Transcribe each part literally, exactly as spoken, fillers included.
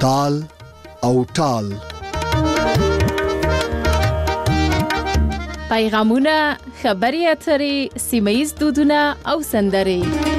تال او ټال. پیغامونه، خبري اترې، سیمه‌ییز دودونه او سندرې.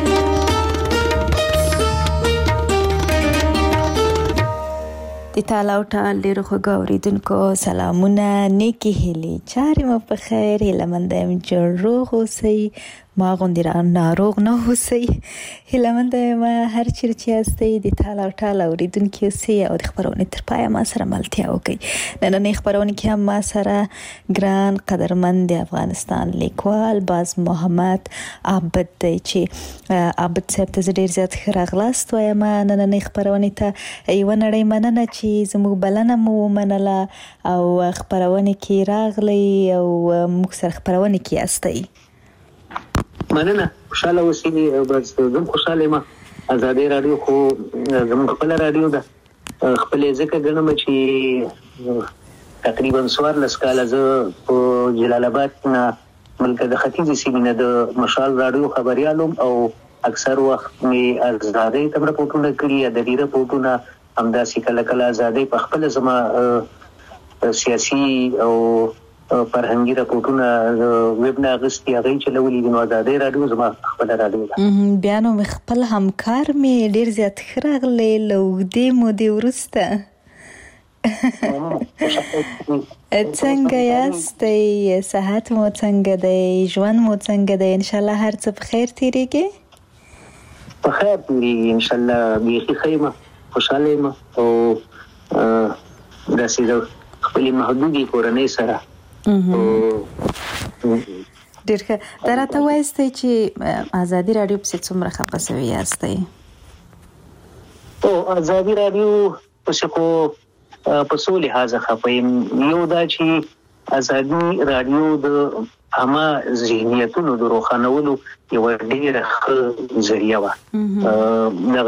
د تال او ټال ډیرو خوږو اوریدونکو سلامونه، نیکې هیلې، چارې مو په خیر، هیله مند یم جوړ روغ اوسئ، ما غوندې را ناروغ نه اوسئ. هیله مند یم هر چیرې چې یاستئ د تال او ټال اوریدونکي اوسئ او د خپرونې تر پایه ما سره ملتیا وکړئ. نننۍ خپرونې کې هم ما سره ګران قدرمند د افغانستان لیکوال باز محمد عابد دی چې عابد صاحب ته زه ډیر زیات ښه راغلاست وایم نننۍ خپرونې ته. یوه نړۍ مننه چې زموږ بلنه مو ومنله او خپرونې کې راغلی او موږ سره خپرونې کې یاستئ. مننه، خوشاله اوسئ. بس زه خوشاله یم. ازادي رادیو خو زموږ خپل رادیو ده، خپل ځکه ګڼم چې تقریبا څوارلس کاله زه په جلال آباد نه بلکې د ختیځې سیمې نه د مشال رادیو خبریال وم او اکثر وخت مې ازادۍ ته رپورټونه کړي، ادبي رپورټونه، همداسې کله کله ازادۍ په خپله زما سیاسي او فرهنګي رپورټونه ویب نه اخیستي، هغه یې چلولي دي. نو ازادۍ راډیو زما خپله راډیو ده. بیا نو مې خپل همکار مې ډېر زیات ښه راغلی له اوږدې مودې وروسته. څنګه یاستئ؟ صحت مو څنګه دی؟ ژوند مو څنګه دی؟ انشاءالله هر څه په خیر تېرېږي؟ په خیر تېرېږي انشاءالله. بیخي ښه یم، خوشحاله یم او داسې د خپلې محدودې کورنۍ سره. ډېر ښه. دا راته وایستئ چې ازادي راډیو پسې څومره خفه سوي یاستئ؟ او ازادي راډیو پسې خو په څو لحاظه خفه یم. یو دا چې ازادي راډیو د عامه ذهنیتونو د روښانولو یوه ډېره ښه ذریعه وه. دغه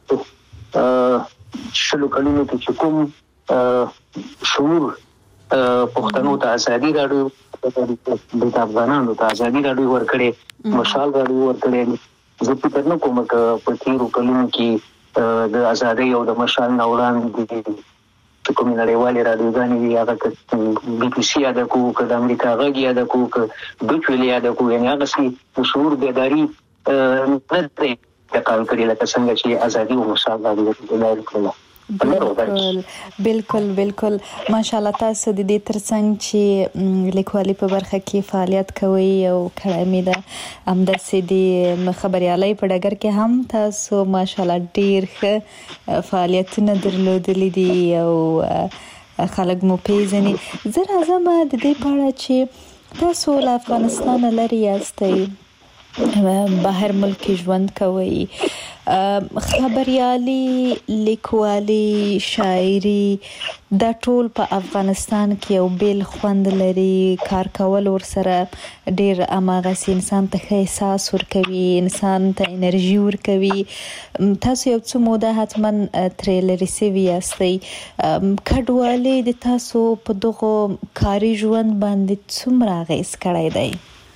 شلو کلونو کې چې کوم شعور پښتنو ته ازادي راډیو د افغانانو ته ازادي راډیو ورکړې، مشال راډیو ورکړې. زه فکر نه کوم که په تېرو کلونو کې د ازادۍ او د مشال نه وړاندې چې کومې نړیوالې راډیوګانې وي، هغه که بي بي سي یاده کړو، که د امریکا غږ یاده کړو، که ډوچ ویل یاده کړو، یعنې هغسې د شعور بیداري نه دی انتقال کړي لکه څنګه چې ازادي او مشال راډیو کړله. بالکل بالکل بالکل. ماشاءالله تاسو د دې ترڅنګ چې لیکوالي په برخه کې فعالیت کوئ او کړی مې ده، همداسې د خبریالۍ په ډګر کې هم تاسو ماشاءالله ډېر ښه فعالیتونه درلودلي دي او خلک مو پیژني. زه راځم د دې په اړه چې تاسو له افغانستانه لرې یاستئ، بهر ملک ژوند کوي، خبریالي، لیکوالي، شاعري، دا ټول په افغانستان کې یو بیل خوند لري. کار کول ورسره ډېر هماغسې انسان ته ښه احساس ورکوي، انسان ته انرژي ورکوي. تاسو یو څه موده حتما ترې لرې سوي یاستئ. کډوالۍ د تاسو په دغو کاري ژوند باندې څومره اغېز کړی دی؟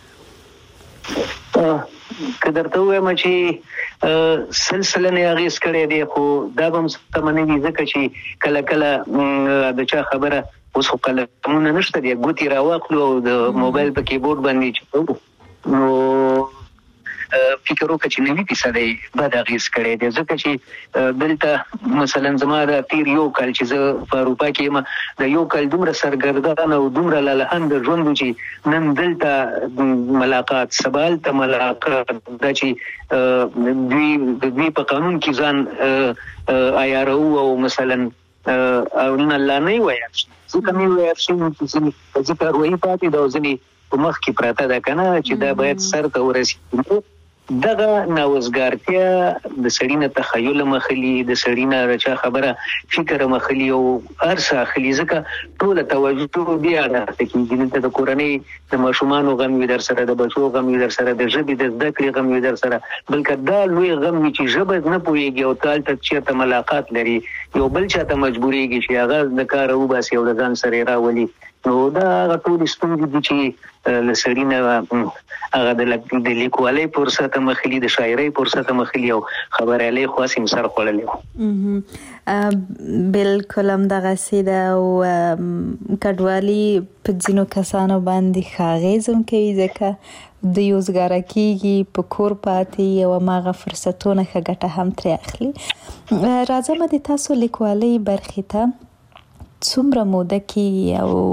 که درته ووایم چې سل سلنې اغېز کړی دی، خو دا به هم سمه نه وي ځکه چې کله کله د چا خبره اوس خو قلمونه نشته دی، ګوتې راواخلو او د موبایل په کیبورډ باندې چلوو، نو فکر وکړه چې نوي فیصدۍ بد اغېز کړی دی. ځکه چې دلته مثلا زما د تېر یو کال چې زه په اروپا کې یم، د یو کال دومره سرګردان او دومره لالهند ژوند و چې نن دلته ملاقات، سبا هلته ملاقات، دا چې دوی د دوی په قانون کې ځان عیاروو او مثلا او نن الله نه یې ویل شي، ځکه مې ویل شوي چې ځینې ځکه کاروایي پاتې ده او ځینې په مخ کې پراته ده که نه، چې دا باید سر ته ورسېږي. دغه ناوزګارتیا د سړي نه تخیل مخلي، د سړي نه د چا خبره فکر مخلي او هر څه اخلي، ځکه ټوله توجه دې اړه کېږي. دلته د کورنۍ د ماشومانو غم وي در سره، د بچو غم وي در سره، د ژبې د زده کړې غم وي در سره، بلکې دا لوی غم وي چې ژبه نه پوهېږي او ته هلته چېرته ملاقات لري، یو بل چاته مجبورېږي چې هغه د کاره وباسي او د ځان سره یې راولي. نو دا ټول ستونزې دي چې لسړي نه هغه د لیکوالۍ فرصت مخلي د شاعرۍ فرصت مخلي او خبريالۍ خاصم سر خړلې بالکل هم دغه سیده او کډوالي په ځینو کسانو باندې خاغیزم کوي ځکه د یوزګاره کیږي په کور پاتې او ماغه فرصتونه ښه ګټه هم ترې اخلي. راځم د تاسو لیکوالۍ برخې ته څومره موده کې او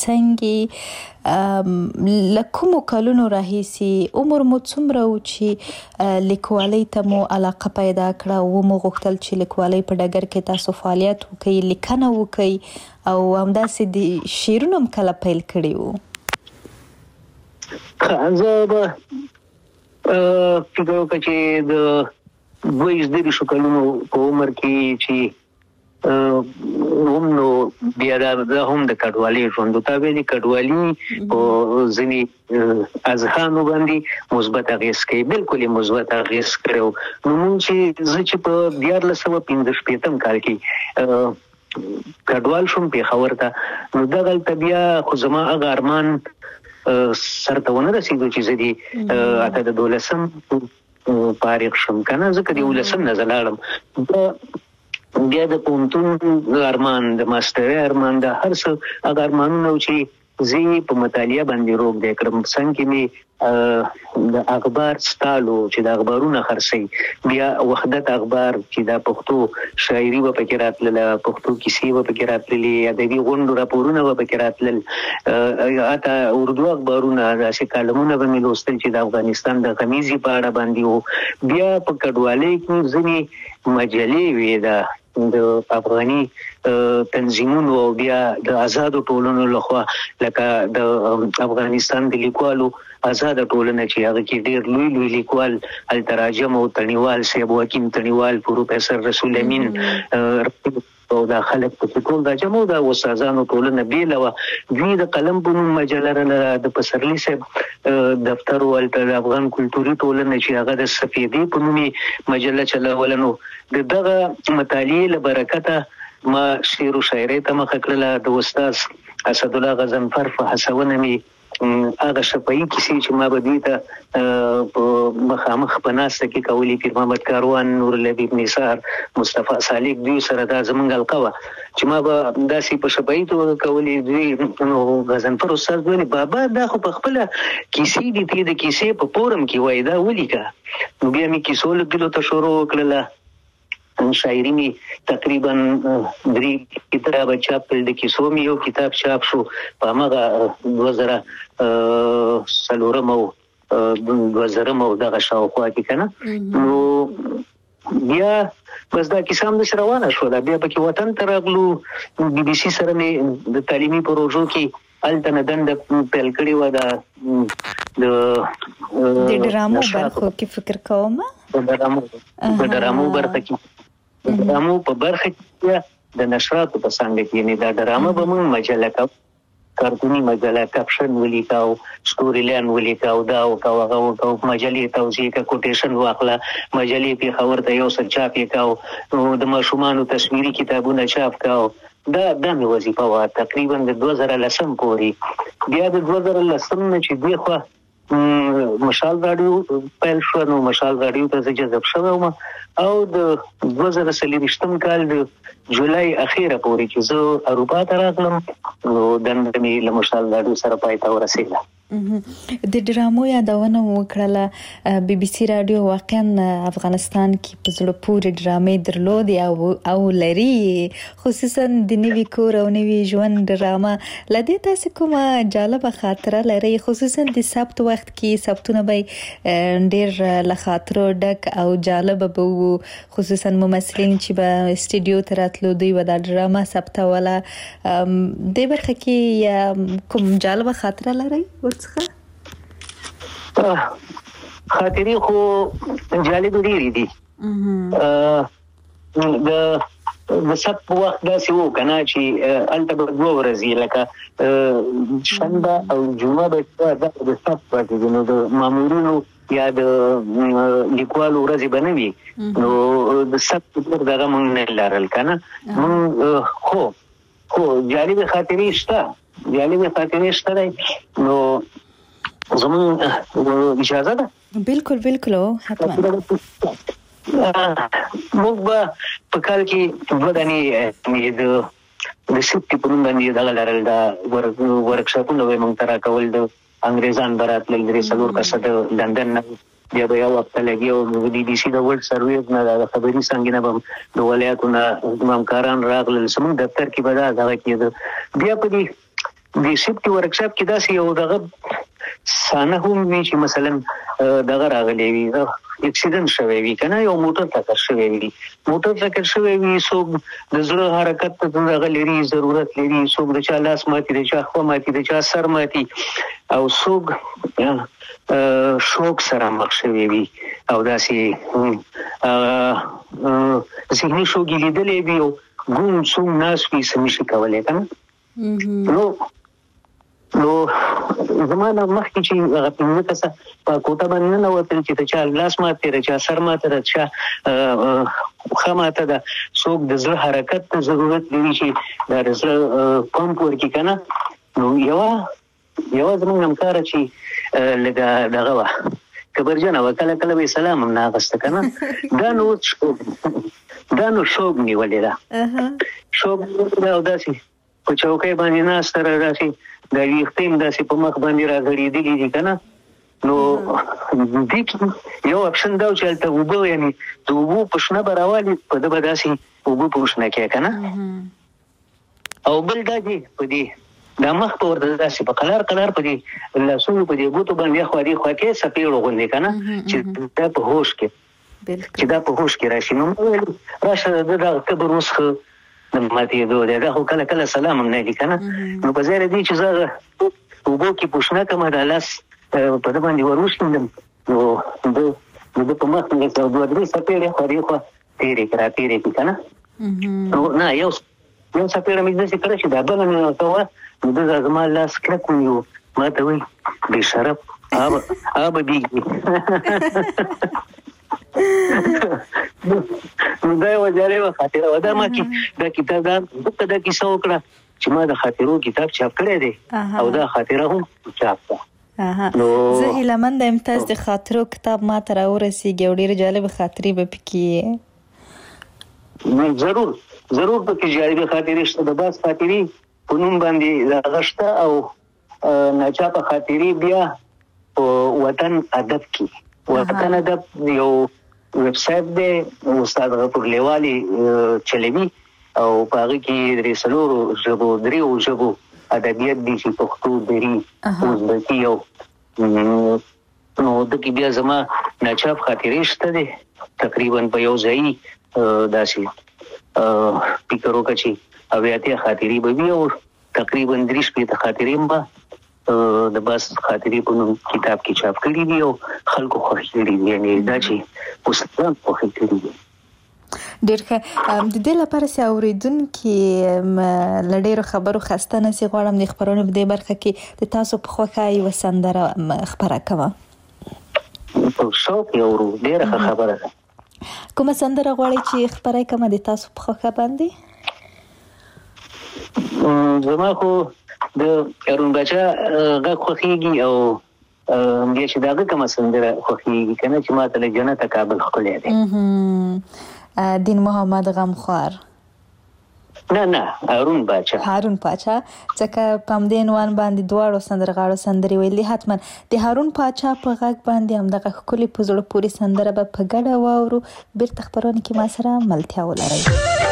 ترڅنګ لکومو کلونو راهیسې عمر مو څومره و چې لیکوالۍ ته مو علاقه پیدا کړه او مو غوښتل چې لیکوالۍ په ډګر کې تاسو فعالیت وکړئ، لیکنه وکړئ او همداسې د شعرونه هم کله پیل کړي وو؟ زه به فکر وکړم چې د دوه ویشت کلونو په عمر کې چې هم نو بیا دا هم د کډوالۍ ژوند ته ویلي کډوالي او ځینې اذهانو باندې مثبت اغېز کوي، بالکل مثبت اغېز کړو. نو موږ چې زه چې په دیارلس سوه پنځه شپېتم کال کې کډوال شوم پېښور ته، نو دغلته بیا خو زما هغه ارمان سرته ونه رسېدو چې زه د اته د دولسم فارغ شم که نه، ځکه د یولسم نه زه لاړم بیا د پوهنتون ارمان، د ماسټرۍ ارمان، د هر څه هغه ارمانونه چې زه په مطالعه باندې روږ دی کړم. څنګ کې مې د اخبار ستالو چې د اخبارونه خرڅوي، بیا وحدت اخبار چې د پښتو شاعري به پکې راتلله، پښتو کیسې به پکې راتللې، ادبي غونډو راپورونه به پکې راتلل، حتی اردو اخبارونه داسې کالمونه به مې لوستل چې د افغانستان د غمیزې په اړه باندې وو. بیا په کډوالۍ کې ځینې مجلې وې د د افغاني تنظیمونو او بیا د آزادو ټولنو لخوا، لکه د افغانستان د لیکوالو آزاد ټولنه چې هغه کې ډېر لوی لوی لیکوال التراجم او تڼیوال صاحب، حکیم تڼیوال، پروفیسر رسول امین او دا خلک په ټول دا جمع د استادانو ټولنه بیله وه. دوی د قلم په نوم مجله لرله، د پسرلي صاحب دفتر و، هلته د افغان کلتوري ټولنه چې هغه د سفیدې په نومې مجله چلوله. نو د دغه مطالعې له برکته ما شعر و شاعرۍ ته مخه کړله. د استاد اسدالله غضنفر په هڅونه مې هغه شفاهي کیسې چې ما به دوی ته په مخامخ په ناسته کې کولې، پیر محمد کاروان، نورالحبیب نثار، مصطفی سالک، دوی سره دا زموږ حلقه وه چې ما به داسې په شفاهي توګه کولې. دوی نو غضنفر استاد ویلې بابا دا خو په خپله کیسې دي، ته د کیسې په فورم کې وایي دا ولیکه. نو بیا مې کیسو لیکلو ته شروع وکړله. شاعري مې تقریبا درې کتابه چاپ کړل، د کیسو مې یو کتاب چاپ شو په هماغه دوه زره څلورم او دوه زرم او دغه شاوخوا کې که نه. نو بیا بس دا کیسه هم داسې روانه شوله. بیا پکې وطن ته راغلو، بي بي سي سره مې د تعلیمي پروژو کې هلته نه دنده پیل کړې وه. د د ډرامو برخو کې فکر کوم، د ډرامو د ډرامو برخه کې د ډرامو په برخه کې د نشراتو په څانګه کې، یعنې دا ډرامه به موږ مجله کوو، کارتوني مجله، کپشن ولیکاو، سټوري لاین ولیکاو، دا وکاو هغه وکاو، مجلې توضیح کا کوټیشن واخله، مجلې پېښور ته یو څه چاپ یې کاو، د ماشومانو تصویري کتابونه چاپ کاو. دا دا مې وظیفه وه تقریبا د دوه زره لسم پورې. بیا د دوه زره لسم نه چې دې خوا مشال راډیو پیل شو، نو مشال راډیو ته زه جذب شوی وم او د دوه زره څلېرویشتم کال د جولای اخیره پورې چې زه اروپا ته راغلم، نو دنده مې له مشال راډیو سره پای ته ورسېده. د ډرامو یادونه وکړله. بي بي سي راډیو واقعا افغانستان کې په زړه پورې ډرامې درلودې او او لري، خصوصا د نوي کور او نوي ژوند ډرامه. له دې تاسو کومه جالبه خاطره لرئ؟ خصوصا د سبت وخت کې سبتونه به ډېر له خاطرو ډک او جالبه به وو، خصوصا ممثلین چې به استودیو ته راتلو دوی به دا ډرامه ثبتوله. دې برخه کې کوم جالبه خاطره لرئ ورڅخه؟ خاطرې خو جالبې ډېرې دي. د د سبت په وخت داسې وو که نه چې هلته به دوه ورځې لکه شنبه او جمعه به دا د سبت پاتې دي، نو د مامورینو یا د لیکوالو ورځې به نه وي، نو د سبت پر دغه موږ نه لرل که نه. موږ خو خو جالبې خاطرې شته جالبې خاطرې شته دی. نو زموږ اجازه ده؟ بالکل بالکل حتما. موږ به په کال کې دوه دانې د د سپټي په نوم باندې دغه لرل، دا ورکشاپونه به موږ ته راکول. د انګریزان به راتلل، درې څلور کسه د لندن نه، بیا به یو هفته لګي او د بي بي سي د ورلډ سرویز نه د خبري څنګه نه به د ولایاتو نه همکاران راغلل. زموږ دفتر کې به دا دغه کېده. بیا په دې د سپټي ورکشاپ کې داسې یو دغه سانه هم وي چې مثلا دغه راغلی وي، اکسیډنټ شوی وي که نه، یو موټر ټکر شوی وي، موټر ټکر شوی وي، څوک د زړه حرکت ته دغه لري ضرورت لري، څوک د چا لاس ماتي، د چا خوا ماتي، د چا سر ماتي، او څوک شوک سره مخ شوی وي او داسې ذهني شوګي لیدلی وي او ګوم څوم ناس وي څه نشي کولی که نه. نو نو زما نه مخکې چې هغه پنځه کسه په کوټه باندې ننوتل چې د چا لاس ماتی، د چا سر ماته، د چا پښه ماته ده، څوک د زړه حرکت ته ضرورت لري چې د زړه پمپ ورکړي که نه. نو یوه یوه زموږ همکاره چې لږه دغه وه کبرجنه وه، کله کله به یې سلام هم نه اخسته که نه. دا نو دا نو شوق نیولې ده، شوق نیولې ده او داسې په چوکۍ باندې ناسته ده، داسې د ویښته هم داسې په مخ باندې راغړېدلي دي که نه. نو دې کې یو اپشن دا و چې هلته اوبه، یعنې د اوبو په شنه به راوالي، په ده به داسې اوبه په شنه کې که نه. او بل دا دی په دې دا مخ په ورته داسې په قلار قلار په دې لاسونو په دې ګوتو باندې اخوا دې خوا کې څپېړو غوندې که نه، چې دا په هوش کې چې دا په هوش کې راشي. نو ویل راشه د دغه قبر اوس ښه د ماتېدو دی، دا خو کله کله سلام هم نه دي که نه. نو په ځای له دې چې زه اوبو کې پوښتنه کومه دا لاس په ده باندې ور وشیندم، نو ده د ده په مخ کې دوه درې څپېړې خوا دې خوا تېرې کړه را تېرې کړي که نه. نو نه یو یو څپېړه مې داسې کړه چې دا بله مې ورته وه، نو ده زما لاس کلک ونیو، ما ته وایي بې شرف آبه بیږي. نو دا یوه جالبه خاطره وه. دا ما چې دا کتاب دا دلته دا کیسه وکړه چې ما د خاطرو کتاب چاپ کړی دی او دا خاطره هم چاپ ده. زه هیلهمنده یم تاسو د خاطرو کتاب ما ته راورسېږي او ډېرې جالبې خاطرې به پکې ضرور ضرور پکې جالبې خاطرې شته. د بعض خاطرې په نوم باندې دغه شته او ناچاپه خاطرې بیا په وطن ادب کې. وطن ادب یو ویب سایټ دی، استاد غفور لیوالي چلوي او په هغه کې درې څلورو ژبو درېو ژبو ادبیات دي چې پښتو، دري، ازبکي او نو دغې بیا زما ناچاپ خاطرې شته دی. تقریبا په یو ځایي داسې فکر وکړه چې اویا اتیا خاطرې به وي او تقریبا درې شپېته خاطرې هم به د بس خاطرې په نوم کتاب کې چاپ کړي دي او خلکو خوښ کړي دي، یعنې دا چې استادان خوښ کړي دي. ډېر ښه. د دې لپاره چې اورېدونکي له ډېرو خبرو خسته نه شي، غواړم د خپرونې په دې برخه کې د تاسو په خوښه یوه سندره خپره کوه. په شوق یې اورو، ډېره ښه خبره ده. کومه سندره غواړئ چې خپره کومه د تاسو په خوښه باندې؟ زما خو د هارون باچا غږ خوښېږي او بیا چې د هغه کومه سندره خوښېږي که نه چې ما ته له جنته کابل ښکلی دی. دین محمد غمخوار؟ نه نه هارون باچا. هارون باچا ځکه په همدې عنوان باندې دواړو سندرغاړو سندرې ویلي. حتما د هارون باچا په غږ باندې همدغه ښکلې په زړه پورې سندره به په ګډه واورو. بیرته خپرونه کې ما سره ملتیا ولرئ.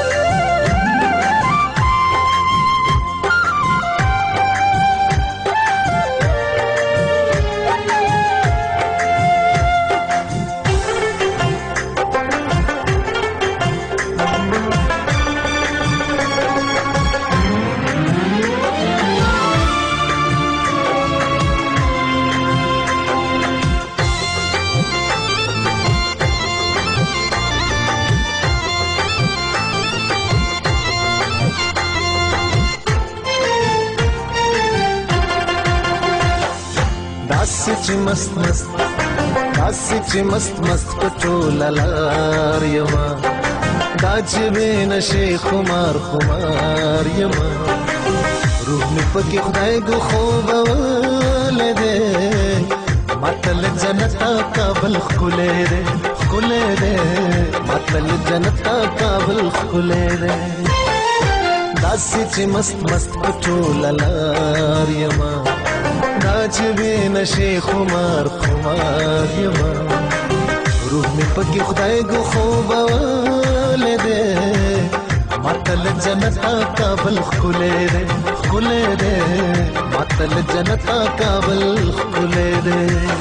چې مست مست داسې چې مست مست پټوله لار یما، دا چې بې نشې خمار خمار یما، روح می پکې خدای ګو خوب ولده ماتل جنت کابل خلې ده خلې ده ماتل جنت کابل خلې ده داسې چې مست مست پټول لار یما دا چې به نشي خمار خمار یما روح می پکې خدای ګو خوب ولده ماتل جنت کابل خلې ده خلې ده ماتل جنت کابل خلې ده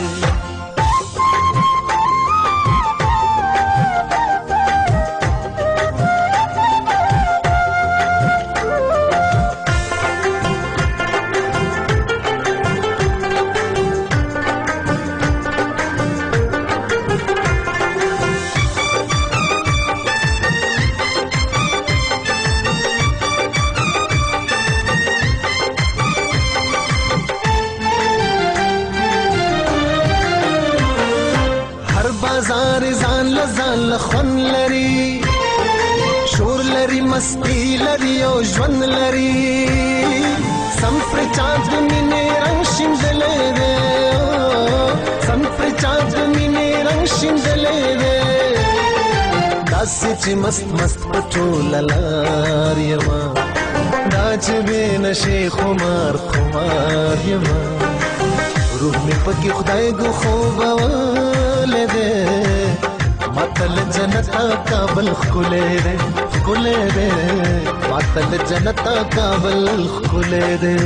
خون لري شور لري مستی لري او ژوند لري سم پر چاند مینه رنگ شیندلې ده سم پر چاند مینه رنگ شیندلې ده داسې چې مست مست پټول لار یما دا چې به نشي خمار خمار یما روح می پکې خدای ګو خوب ولده ماتل جنت کابل خلې ده خلې ده ماتل جنت کابل خلې ده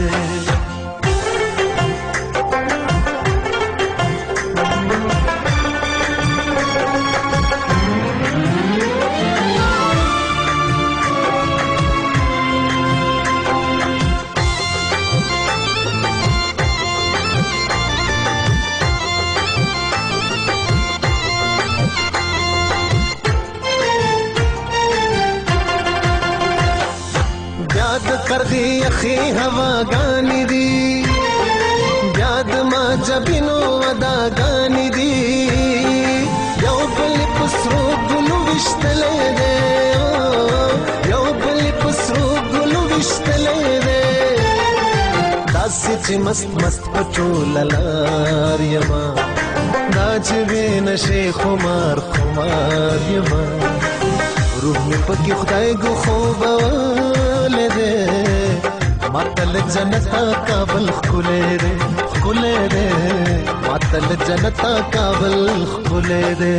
کرغی اخی ہوا گانی دی بیاد ما جبینو ودا گانی دی یو بلی پسرو گلو وشتلے دے یو بلی پسرو گلو وشتلے دے داسی چی مست مست پچول لار یما دا چی نشی خمار خمار یما روح می پکی خدای گو خوب ولده ماتل جنت کابل خلې ده خلې ده ماتل جنت کابل خلې ده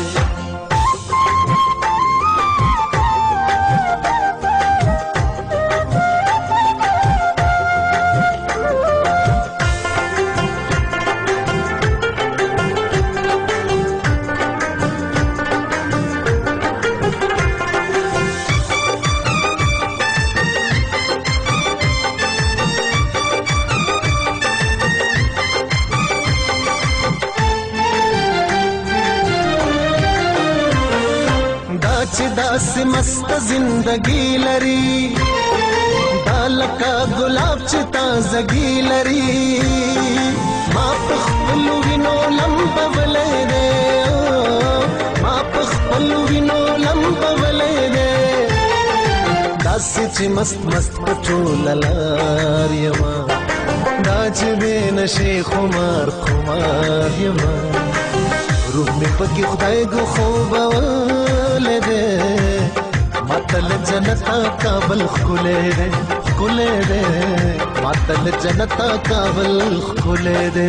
داسې مست زندگی لري دالکا گلاب چې تازگی لري ما په خپل وینو لمبولې ده ما په خپل وینو لمبولې ده داسې چې مست مست پټول لار یما دا چې به نشي خمار خمار یما روح می پکې خدای ګو خوب ولده ماتل جنت کابل خلې ده خلې ده ماتل جنت کابل خلې ده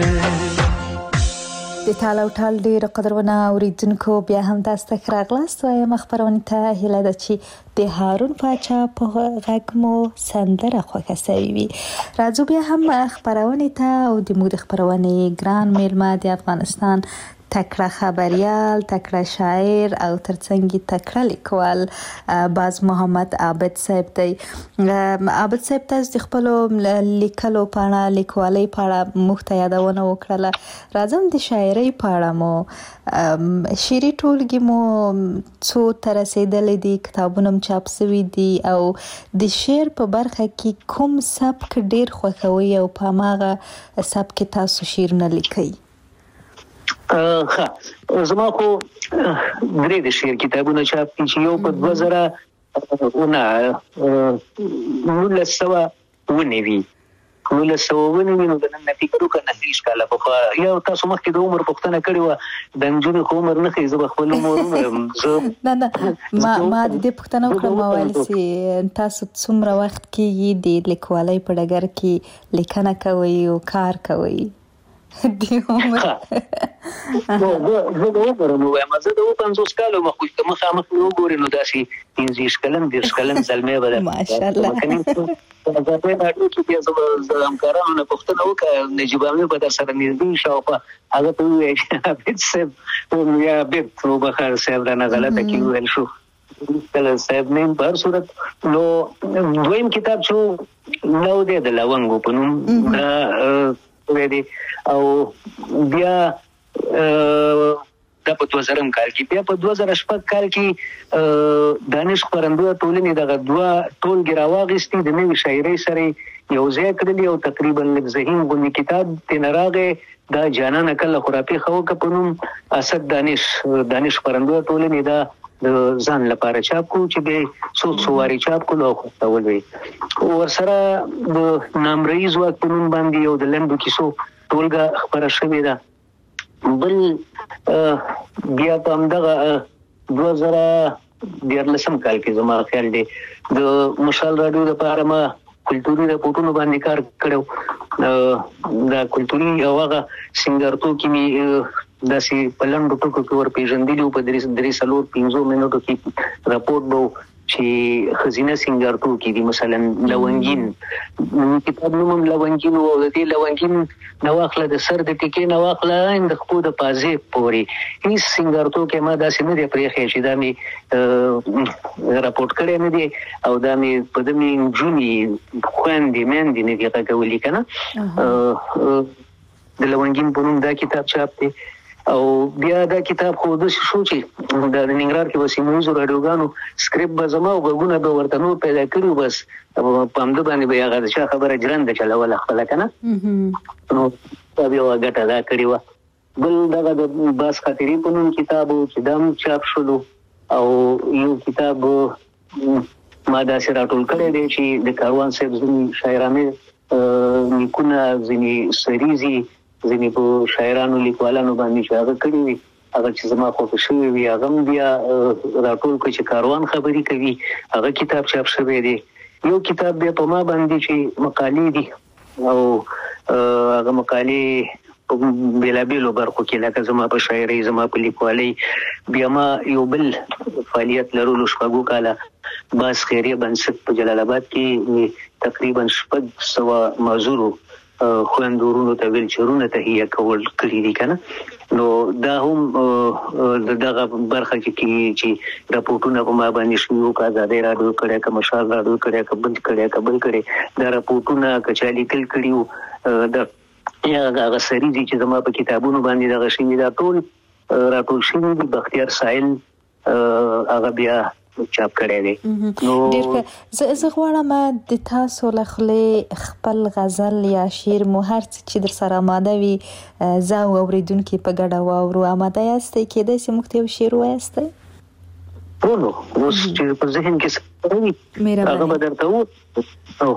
د تاله او ټال ډېر قدرونه اوریدونکو بیا هم تاسو ته ښه راغلاست وایم خپرونې ته هیله ده چې د هارون پاچا په غږ مو سندره خوښه سوې وي راځو بیا هم خپرونې ته او د موږ د خپرونې ګران میلمه د افغانستان تکړه خبریال تکړه شاعر او ترڅنګ تکړه لیکوال باز محمد عابد صاحب دی عابد صاحب تاسو د خپل لیکلو په اړه لیکوالۍ په اړه موږ ته یادونه وکړه راځم د شاعرۍ په اړه مو شعري ټولګي مو څو تر رسیدلې دي کتابونه چاپ شوي دي او د شعر په برخه کې کوم سبک ډیر خوښوي او په هغه سبک تاسو شعرونه لیکئ ها زما خو درې د شعر کتابونه چاپ دي چې یو په دوه زره ونه ولسمه ونې وي نو له سوه ونې وي نو د نن نه فکر وکړه نه دېرش کاله پخوا یا تاسو مخکې د عمر پوښتنه کړې وه د نجونې خو عمر نه ښیي زه به خپل عمر ووایم نه نه ما ما د دې پوښتنه وکړه ما ویل چې تاسو څومره وخت کېږي د لیکوالۍ په ډګر کې لیکنه کوئ او کار کوئ د عمر زه د عمر مو وایم زه د اووه پنځوس کالو مخکې مخامخ مې وګورې نو داسې پنځه دېرش کلن دېرش کلن زلمی به درته ماشاءالله ازادۍ راډیو کې بیا زه به د همکارانو نه پوښتنه وکړه نجیب امیر به در سره نږدې شاوخوا هغه ته ووایي چې عابد صاحب یا عابد وبخښه صاحب رانه غلطه کې وویل شو کله صاحب نه په هر صورت نو دویم کتاب چې نو دی د لونګو په نوم دا ویدي او بیا دا په دوه زرم کال کې بیا په دوه زره شپږ کال کې دانش خپرندویه ټولنې دغه دوه ټولګې راواغېستې د نوې شاعرۍ سره یو ځای کړلي او تقریبا لږ ذهین غوندې کتاب ترې راغی دا جانانه کله خو راپېښه وکړه په نوم اسد دانش دانش خپرندویه ټولنې دا د ځان لپاره چاپ کو چې به څو څو واري چاپ کولو او خپرول وي ورسره د نامرئي ځواک په نوم باندې یو د لنډو کیسو ټولګه خپره شوې ده بل بیا په همدغه دوه زره دیارلسم کال کې زما خیال دی د مشال راډیو لپاره ما کلتوري راپورټونو باندې کار کړو دا کلتوري او هغه سنګارتو کې مې داسې په لنډو ټکو کې ورپېژندلي وو په درې درې څلور پنځو منټو کې راپورټ به و چې ښځینه سینګارتو کې دي مثلا لونګین کتاب نوم هم لونګین و او د دې لونګین نه واخله د سر د ټیکې نه واخله د خپو د پازې پورې هېڅ سینګارتو کې ما داسې نه دی پرېښی چې دا مې راپورټ کړی نه دی او دا مې په ده مې نجونې خویندې میندې نه دي غږولي که نه د لونګین په نوم دا کتاب چاپ دی او بیا دا کتاب خو داسې شو چې د ننګرهار کې به سیمه ییزو راډیوګانو سکرپټ به زما او غږونه به ورته نور پیدا کړي بس په همده باندې به یې هغه د چا خبره جرنده چلوله خپله که نه نو دا بیا یوه ګټه دا کړې وه بل دغه د باز خاطرې په نوم کتاب و چې دا هم چاپ شلو او یو کتاب ما داسې راټول کړی دی چې د کاروان صاحب ځینې شاعرانه نیکونه ځینې سریزي ځینې په شاعرانو لیکوالانو باندې چې هغه کړي وي هغه چې زما خوښه شوي وي هغه هم بیا راټول کړو چې کاروان خبرې کوي هغه کتاب چاپ شوی دی یو کتاب بیا په ما باندې چې مقالې دي او هغه مقالې په بېلابېلو برخو کې لکه زما په شاعرۍ زما په لیکوالۍ بیا ما یو بل فعالیت لرلو شپږو کاله باز خیریه بنسټ په جلال آباد کې تقریبا شپږ سوه معذورو خویندو ورونو ته ویلچرونه تهیه کول کړي دي که نه نو دا هم د دغه برخه کې چې راپورټونه په ما باندې شوي وو که ازادۍ راډیو کړی که مشال راډیو کړی که بل کړی که بل کړی دا راپورټونه که چا لیکل کړي وو د یا هغه سریزي چې زما په کتابونو باندې دغه شوي دا ټول راټول شوي دي بختیار سایل هغه بیا چاپ کړی دی نو زه غواړم د تاسو له خولې خپل غزل یا شعر مو هر څه چې در سره آماده وي زه او اورېدونکي په ګډه واورو آماده یاستئ کیدای شي موږ ته یو شعر ووایاستئ ټولو اوس چې په ذهن کې څه وي هغه به درته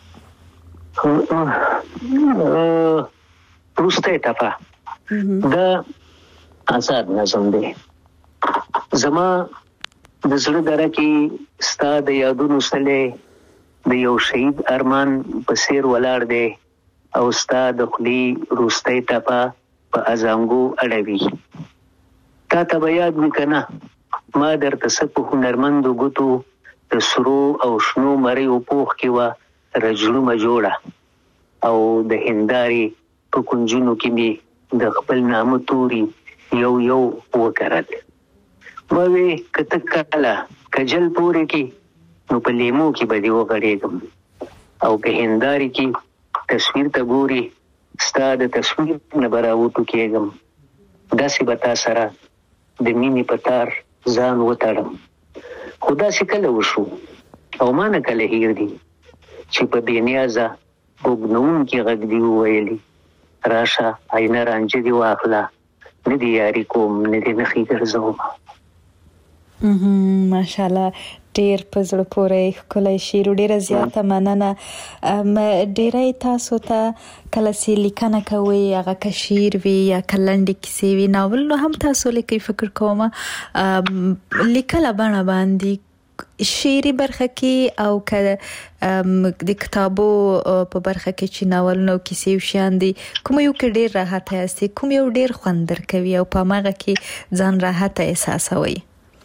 وو وروستی ټپه دا آزاد نظم دی زما د زړه دره کې ستا د یادونو سلې د یو شهید ارمان په څېر ولاړ دی او ستا د خولې وروستی ټپه په ازانګو اړوي تا ته به یاد وي که نه ما درته څه په هنرمندو ګوتو د سرو او شنو مریو پوښ کې وه رجړومه جوړه او د هندارې په کنجونو کې مې د خپل نامه توري یو یو وکرل ما وی که ته کله کجل پورې کې نو په لیمو کې به دې وغړېږم او که هندارې کې تصویر ته ګوري ستا د تصویر نه به راوټوکېږم داسې به تا سره د مینې په تار ځان وتړم خو داسې کله وشو او ما نه کله هیر دي چې په بېنیازه اوږدنوونکي غږ دې وویلي راشه آینه رانجه دې واخله نه دې یاري کوم نه دې نښې ګرځوم ماشاءالله ډیر په زړه پورې ښکلی شعر ډیره زیاته مننه. ډیری تاسو ته کله چې لیکنه کوئ هغه که شعر وي یا که لنډې کیسې وي ناول نو هم تاسو لیکئ فکر کوم لیکله بڼه باندې شعري برخه کې او که د کتابو په برخه کې چې ناولونه او کیسې او شیان دي کوم یو کې ډیر راحت یاستئ کوم یو ډیر خوند درکوي او په هماغه کې ځان راحت احساسوئ؟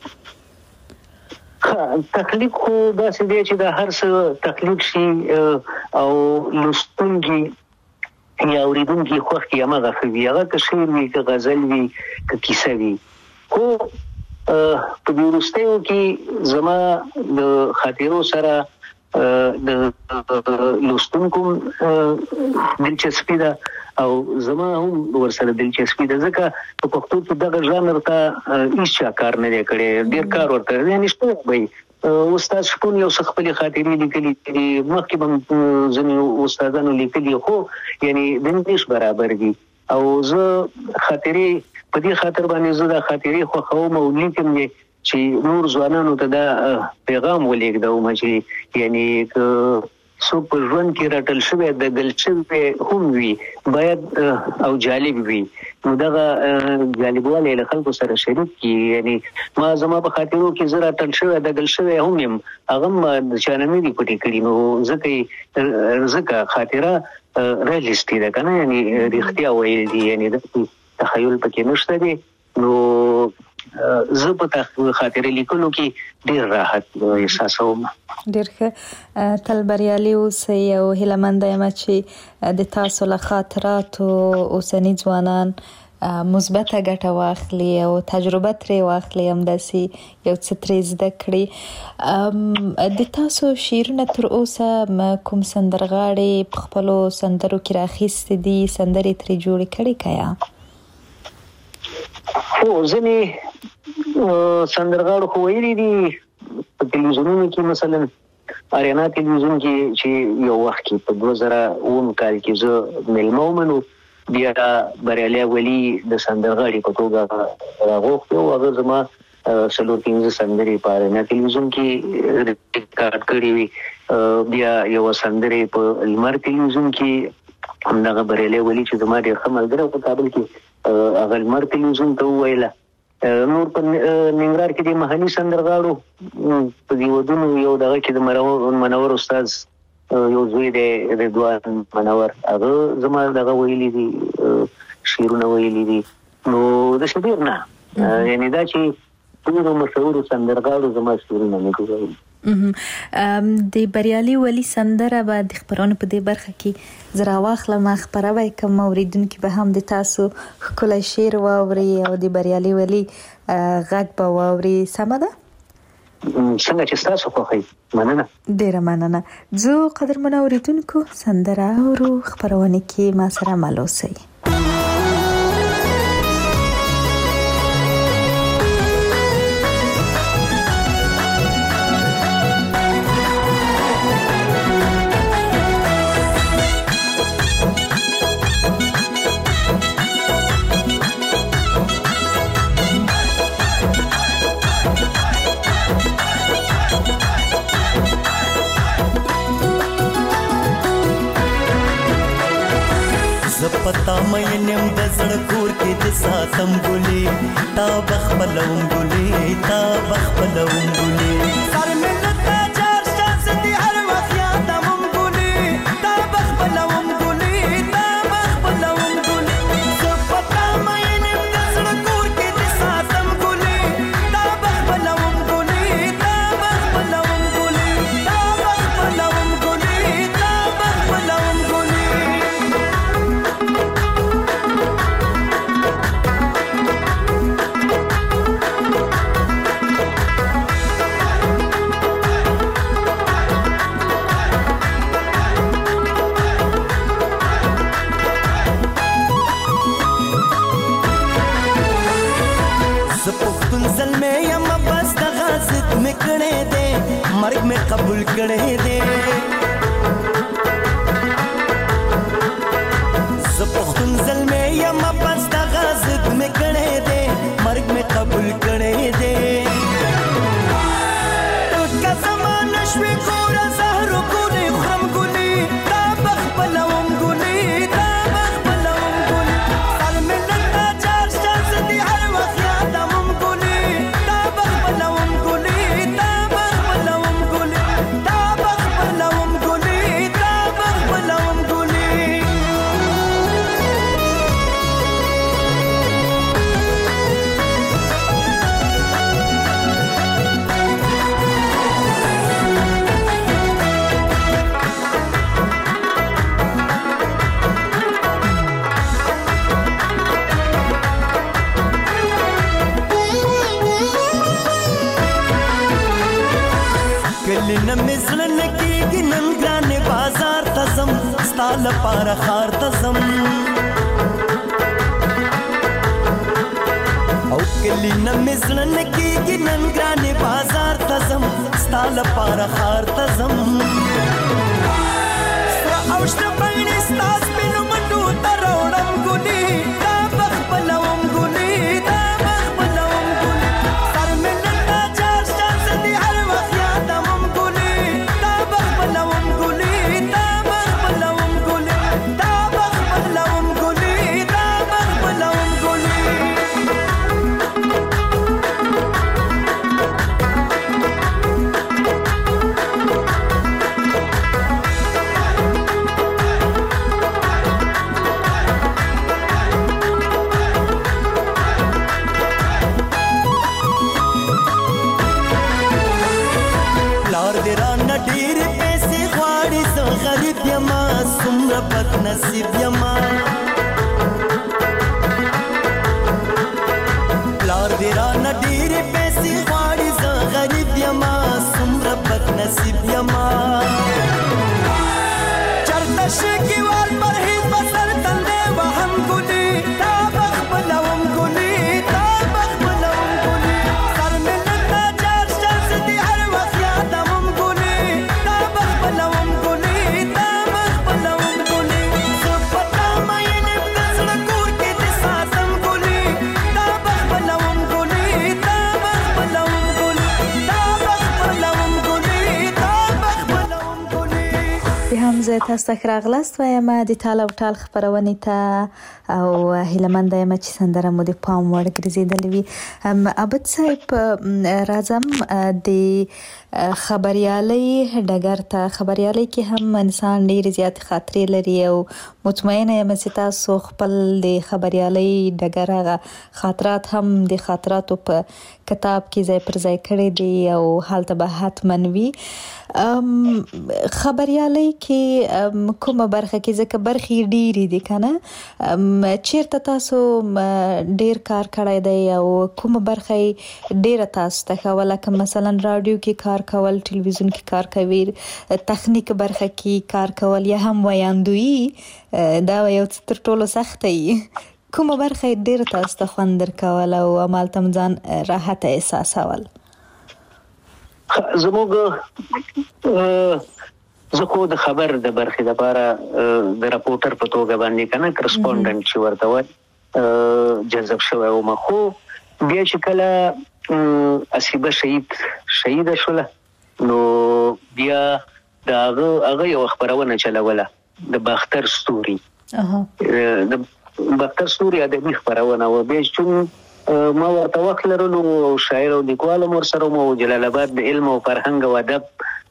تخلیق خو داسې دی چې دا هر څه تخلیق شي او لوستونکي یا اورېدونکي خوښ کړي هماغه ښه وي، هغه که شعر وي که غزل وي که کیسه وي. خو په دې وروستیو کې زما د خاطرو سره د لوستونکو دلچسپي ده او زما هم ورسره دلچسپي ده، ځکه په پښتو کې دغه ژانر ته هیڅ چا کار نه دی کړی، ډېر کار ورته یعنې شته وایي استاد شپون یو څه خپلې خاطرې لیکلي دي، مخکې به ځینې استادانو لیکلي خو یعنې د نش برابر دي. او زه خاطرې په دې خاطر باندې زه د خاطرې خوښوم او لیکم یې چې نور ځوانانو ته دا پیغام ولېږدوم چې یعنې که څوک په ژوند کې راټل شوی د ګل شوی هم وي باید او جالب وي، نو دغه جالبوالی له خلکو سره شریک کړي. یعنې ما زما په خاطرو کې زه راټل شوی د ګل شوی هم یم، هغه هم د چا نه مې دي پټې کړي، نو ځکه ځکه خاطره ریلیسټي ده که نه، یعنې رښتیا ویل دي، یعنې داسې تخیل پکې نشته دی. نو زه په خاطرې لیکلو کې ډېر راحت احساسوم. ډېر ښه، تل بریالي اوسئ او هیله منده یم چې د تاسو له خاطراتو اوسني ځوانان مثبته ګټه واخلي او تجربه ترې واخلي، همداسې یو څه ترې زده کړي. د تاسو شعرونه تر اوسه کوم سندرغاړي په خپلو سندرو کې راخیستي دي، سندرې ترې جوړې کړي که یا؟ خو ځینې سندرغاړو خو ویلي دي په تلویزیونونو کې، مثلا اریانا تلویزیون کې چې یو وخت کې په دوه زره اووم کال کې زه میلمه وم، نو بیا بریالی ولي د سندرغاړي په توګه راغوښتي او هغه زما څلور پنځه سندرې په اریانا تلویزیون کې ریکارډ کړي وي. بیا یوه سندرې په لمر تلویزیون کې همدغه بریالی ولي چې زما ډېر ښه ملګری په کابل کې هغه لمر تلویزیون ته وویله. نور په ننګرهار کې د محلي سندرغاړو په دې ودونو یو دغه کې د منور استاد یو زوی دی رضوان منور، هغه زما دغه ویلي دي شعرونه ویلي دي، نو داسې ډېر نه، یعنې دا چې ډېرو مشهورو سندرغاړو زما شعرونه نه دي ویلي. د بریالي ولي سندره به د خپرونې په دې برخه کې زه راواخلم، خپروی کوم اوریدونکي به هم د تاسو ښکلی شعر واوري او د بریالي ولي غږ به واوري، سمه ده؟ څنګه چې ستاسو خوښوي. مننه، ډېره مننه. زه قدرمنو اوریدونکو سندره اورو، خپرونې کې ما سره مل اوسئ. پتا مې نیم د زړه کور کې د ساتم ګلې تا بخبلوم ګلې تا بخبلوم ګلې سر مې لته چار شاس دي هر وخت یادوم ګلې تا بخبلوم ګلې تا بخبلوم ګلې زه پتا مې نیم د زړه کور کې د ساتم ګلې تا بخبلوم ګلې تا بخبلوم ګلې تا بخبلوم ګلې تا بخبلوم ګلې. مرگ میں قبول کرے دے زپختون ظلمے یا مپس دا غازد میں کرے دے مرگ میں قبول کرے دے کلی نه مزل نه کېږي نن ګرانې بازار ته ځم ستا لپاره ښار ته ځم او کلی نه مزل نه کېږي نن ګرانې بازار ته ځم ستا لپاره ښار ته ځم سره او شنه بڼې ستا سپینو منډو ته راوړم ګلې دا به خپلوم ګلې دا به خپلوم ګلې سر مې نن دا چار شان زه دې هر وخت یادوم ګلې دا به خپلوم ګلې دا به خپلوم ګلې دا به خپلوم ګلې دا به خپلوم ګلې بد نصیب یما پلار دې رانه ډېرې پیسې غواړي زه غریب یما څومره بد نصیب یما چرته شګې وال پرهیز به سر تندی وهم ګلې تا به خپلوم ګلې تا به خپلوم ګلې سر مې نن دا چار شان زه دې هر وخت یادوم ګلې تا به خپلوم ګلې تا به خپلوم زه تاسو ته راغلاست وایم د ټال او ټال خبرونې ته او هیلمنده یم چې سندره مو د پام وړ ګرځېدلې وي. عابد صاحب راځم د خبریالۍ ډګر ته. خبریالۍ کې هم انسان ډېر زیات خاطرې لري او مطمئنه یم چې تاسو خپل د خبریالۍ ډګر هغه خاطرات هم د خاطراتو په کتاب کې ځای پر ځای کړی دي او هلته به حتما وي. خبریالۍ کې کومه برخه کې ځکه برخې ډېرې دي کنه چیرته تاسو ډېر کار کړی دی او کومه برخه ډېره تاسو ته ښه لکه مثلا رادیو کې کار کول ټلویزیون کې کار کوي تخنیک برخه کې کار کول یا هم ویاندویي دا یو تر ټولو سخت دی کومه برخه ډېره تاسو ته خوند درکول او همالته ځان راحت احساسول؟ زموږ زه خو د خبر د برخې لپاره د راپورټر په توګه باندې کنه کرسپونډنټ چې ورته وایي جذب شوی وم خو بیا چې کله اسیبه شهید شهیده شوله نو بیا د هغه هغه یو خبرونه چلوله د باختر ستوري د باختر ستوري ادبي خبرونه و بیا چې ما ورته وخت لرلو شاعر او لیکوال مور سره مو جلال آباد د علم او فرهنګ او ادب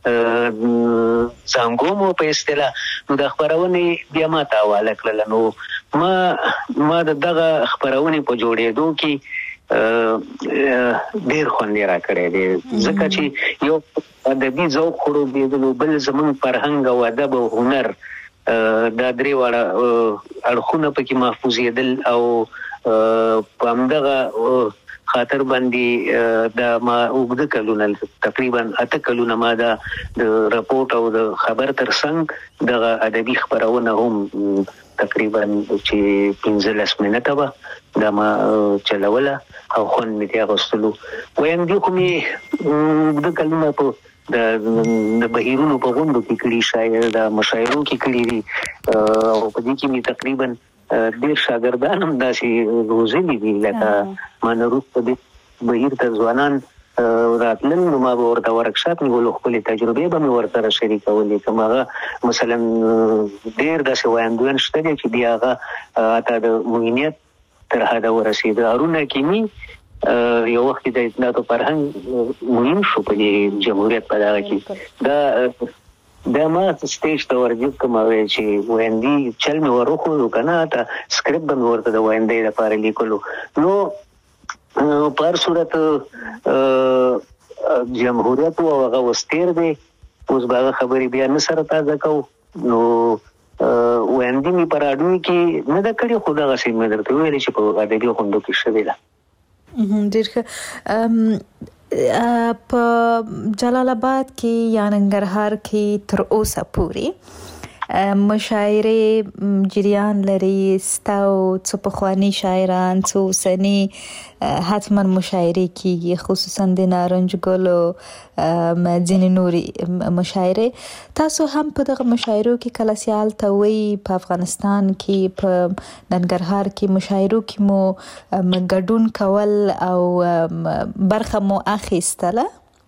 څنګه مو په اصطلاح نو د خبرونه بیا ما ته حواله کړل نو ما ما دغه خبرونه په جوړېدو کې ډېر خوند را کړی دی ځکه چې یو ادبي ذوق خورو بېدلو بل زموږ فرهنګ او ادب او هنر دا درې واړه اړخونه پکې محفوظېدل او په همدغه خاطر باندې دا ما اوږده کلونه تقریبا اته کلونه ما دا د رپورټ او د خبر ترڅنګ دغه ادبي خبرونه هم تقریبا چې پنځلس منټه به دا ما چلوله او خوند مې ترې اخیستلو ویم دې خو مې اوږده کلونه په د بهیرونو په غونډو کې کړي شاعر د مشاعرو کې کړي دي او په دې کې مې تقریبا ډېر شاګردان هم داسې روزلي دي لکه ما نه وروسته دې بهیر ته ځوانان راتلل نو ما به ورته ورکشاپ نیولو خپلې تجربې به مې ورسره شریکولې کوم هغه مثلا ډېر داسې ویاندویان شته دي چې بیا هغه حتی د معینیت تر حده ورسېده هارون حکیمي یو وخت د اطلاعات او فرهنګ مهم شو په جمهوریت په دغه کې دا دا ما سټیج ته ورجب کوم چې ویندي چل مې ورخو کنه ته سکرپټ به ورته د ویندې لپاره لیکلو نو په هر صورت جمهوریت او هغه وستیر دی اوس به خبرې بیا نه سره تازه کوو نو ویندي مې پر اډو کې نه د کړي خو دغه سیمه درته ویل چې په ادبي غونډو کې شوې ده ډېر ښه په جلال آباد کې یا ننګرهار کې تر اوسه پورې مشاعرې جریان لري. ستاسو څو پخواني شاعران څو اوسني حتما مشاعرې کیږي، خصوصا د نارنج ګل او ځینې نوري مشاعرې. تاسو هم په دغه مشاعرو کې کله سیال ته وی په افغانستان کې په ننګرهار کې مشاعرو کې مو ګډون کول او برخه مو اخیستله؟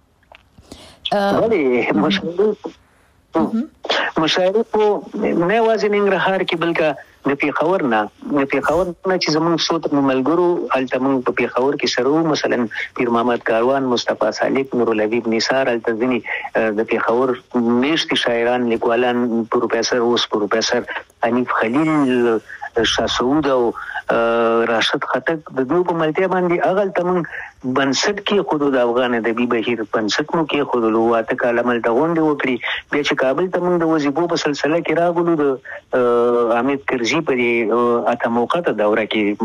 ولې مشاعرې مشاعرې په نه یوازې ننګرهار کې بلکې د پیښور نه د پیښور نه چې زموږ څو تر ملګرو هلته موږ په پیښور کې سره وو، مثلا پیر محمد کاروان، مصطفی سالک، نورالحبیب نثار، هلته ځینې د پیښور میشتي شاعران لیکوالان، پروفیسر اوس پروفیسر حنیف خلیل، شاه سعود او راشد خټک، د دوی په ملتیا باندې هغه ته موږ بنسټ کې خود د افغان ادبي بهیر بنسټ مو کې خود له واته کاله ملته غونډه وکړي. بیا چې کابل ته موږ د وظیفو په سلسله کې راغلو، د حمید کرزي په اته موقته دوره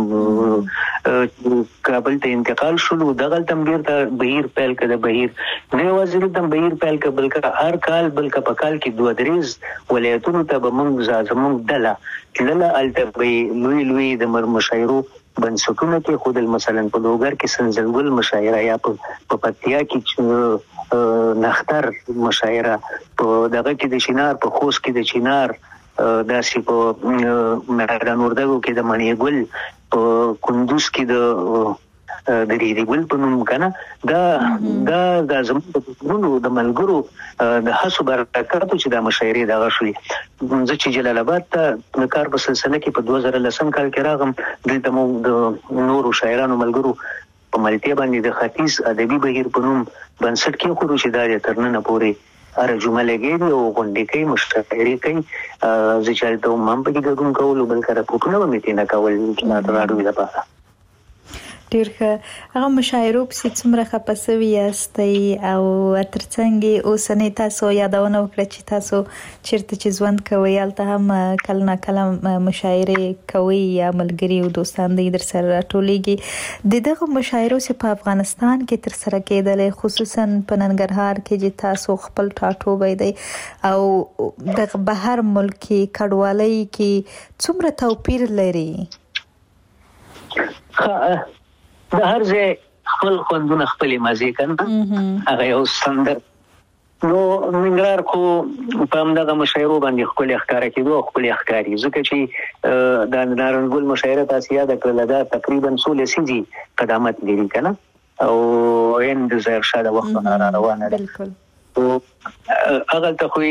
کې کابل ته انتقال شولو. دغه تم بیرته بهیر پیل کړه. بهیر نه وزیر تم بهیر پیل کړه بلکې هر کال بلکې په کال کې دوه درې ولایتونو ته به موږ زموږ ډله ډله الته لوی لوی د مشاعرو بنسټونه کې خود مثلا په لوګر کې سنځلګل مشاعره یا په پکتیا کې نختر مشاعره، په دغه کې د چینار، په خوست کې د چینار، داسې په میدان وردګو کې د مڼې ګل، په کندوز کې د د ریری ګل په نوم کنه. دا دا د زموږ د ملګرو د هڅو برکاتو چې د مشاعرې دغه شوې. زه چې جلال آباد ته د کار په سلسله کې په دوه زره لسم کال کې راغم، دلته مو د نورو شاعرانو ملګرو په ملتیا باندې د ختیځ ادبي بهیر په نوم بنسټ کې خو چې دا تر ننه پورې هر جمله لګېږي او غونډې کوي، مشاعرې کوي. زه چې هلته هم هم پکې ګډون کولو، بلکې راپورټونه به مې ترېنه کول د راډیو لپاره. ډېر ښه. هغه مشاعرو پسې څومره خفه سوي یاستئ او ترڅنګ یې اوسنۍ تاسو یادونه وکړه چې تاسو چېرته چې ژوند کوئ هلته هم کله ناکله مشاعرې کوئ یا ملګري او دوستان دوی در سره راټولیږي. د دغه مشاعرو چې په افغانستان کې ترسره کېدلې، خصوصا په ننګرهار کې چې تاسو خپل ټاټوبی دی او دغه بهر ملک کې کډوالۍ کې څومره توپیر لري؟ د هر ځای خپل خوندونه خپلې مزې کنه، هغه یو سندر. نو ننګرهار خو په همدغه مشاعرو باندې ښکلې ښکاره کېدو او ښکلې ښکاري، ځکه چې د نارنجګل مشاعره تاسې یاده کړله، دا تقریبا څو لسیزې قدامت لري کنه، او هند ظاهرشاه د وختونه را روانه ده. هغه ته خو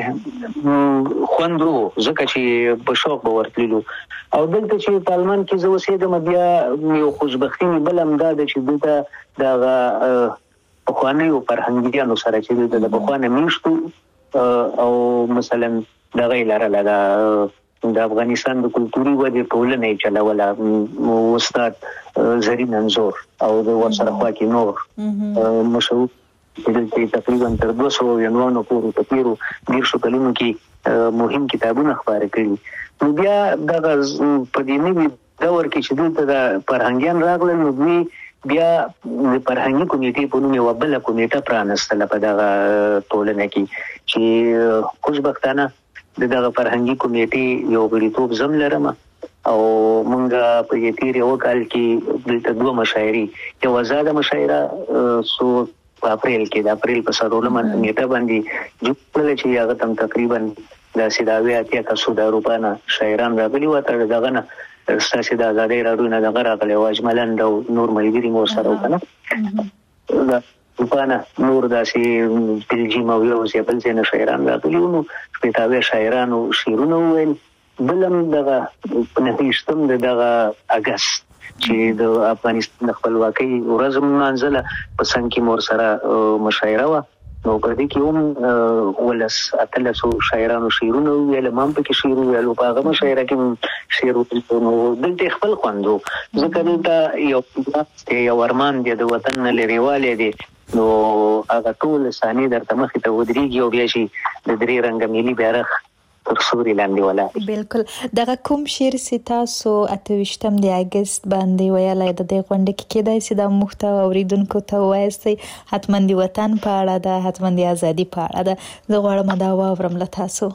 خوند و، ځکه چې په شوق به ورتللو. او دلته چې په آلمان کې زه اوسېږم، بیا یو خوشبختي مې بل هم دا ده چې دلته د هغه پخوانیو فرهنګیانو سره چې دلته د پخوانه میشتو او مثلا دغه یې لرله، د افغانستان د کلتوري ودې ټولنه یې چلوله، استاد زرین انځور او د ورسره خوا کې نور مشهور دلته تقریبا تر دوه سوه عنوانو پورې په تېرو دېرشو کلونو کې مهم کتابونه خپاره کړي. نو بیا دغه په دې نوي دور کې چې دلته د فرهنګیان راغلل، نو دوی بیا د فرهنګي کمیټې په نوم یوه بله کمیټه پرانستله په دغه ټولنه کې، چې خوشبختانه د دغه فرهنګي کمیټې یو غړیتوب زه هم لرم. او مونږ په دې تېر یوه کال کې دلته دوه مشاعرې، یوه ازاده مشاعره سو په اپریل کې د اپریل په څلورمه نیټه باندې جوړ کړله، چې هغه ته تقریبا داسې د اویا اتیا کسو د اروپا نه شاعران راغلي وو. تر دغه نه ستاسې د ازادۍ راډیو نه دغه راغلی و، اجملند او نور ملګري مو ورسره وو که نه، د اروپا نه نور داسې بلجیم او یو ځای بل ځای نه شاعران راغلي وو. نو شپېته اویا شاعرانو شعرونه وویل. بل هم دغه په نهه ویشتم د دغه اګست چې د افغانستان د خپلواکۍ ورځ نمانځله، په څنګ کې مور سره مشاعره وه. نو په دې کې هم ولس اتلسو شاعرانو شعرونه وویل، ما هم پکې شعر وویل، په هغه مشاعره کې شعر وویل. نو دلته خپل خوند و، ځکه دلته یو یو ارمان دی د وطن نه لرېوالی دی. نو هغه ټول ثانیې درته مخې ته ودرېږي او بیا چې د درې رنګه ملي بیرغ تر سوري لاندې ولاړ. بالکل. دغه کوم شعر چې تاسو اته ویشتم د اګست باندې ویلای د دې غونډه کې کېدای شي د محتوا اوریدونکو ته وایستئ؟ حتما د وطن په اړه ده، حتما د ازادي په اړه ده. زه غواړم دا واورم له تاسو.